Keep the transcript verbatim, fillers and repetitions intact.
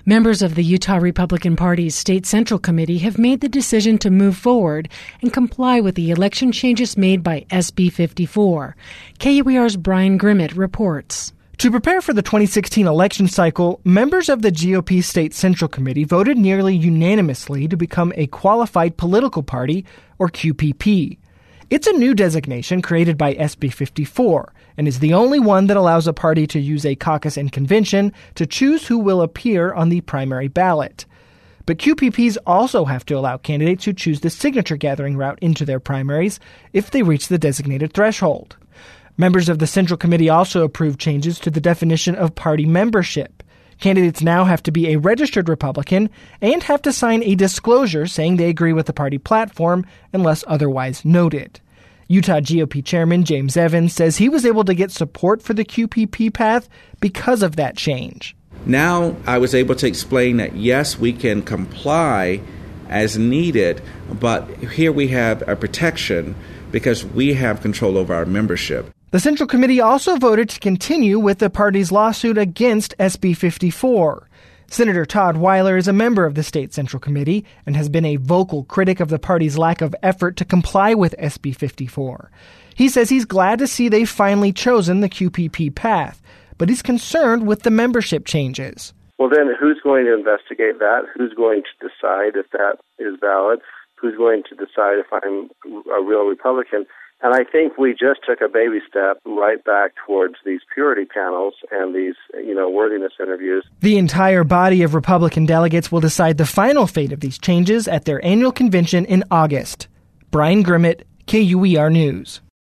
Members of the Utah Republican Party's State Central Committee have made the decision to move forward and comply with the election changes made by S B fifty-four. K U E R's Brian Grimmett reports. To prepare for the twenty sixteen election cycle, members of the G O P State Central Committee voted nearly unanimously to become a qualified political party, or Q P P. It's a new designation created by S B fifty-four and is the only one that allows a party to use a caucus and convention to choose who will appear on the primary ballot. But Q P Ps also have to allow candidates who choose the signature gathering route into their primaries if they reach the designated threshold. Members of the Central Committee also approved changes to the definition of party membership. Candidates now have to be a registered Republican and have to sign a disclosure saying they agree with the party platform unless otherwise noted. Utah G O P Chairman James Evans says he was able to get support for the Q P P path because of that change. Now I was able to explain that, yes, we can comply as needed, but here we have a protection because we have control over our membership. The Central Committee also voted to continue with the party's lawsuit against S B fifty-four. Senator Todd Weiler is a member of the State Central Committee and has been a vocal critic of the party's lack of effort to comply with S B fifty-four. He says he's glad to see they've finally chosen the Q P P path, but he's concerned with the membership changes. Well, then who's going to investigate that? Who's going to decide if that is valid? Who's going to decide if I'm a real Republican? And I think we just took a baby step right back towards these purity panels and these, you know, worthiness interviews. The entire body of Republican delegates will decide the final fate of these changes at their annual convention in August. Brian Grimmett, K U E R News.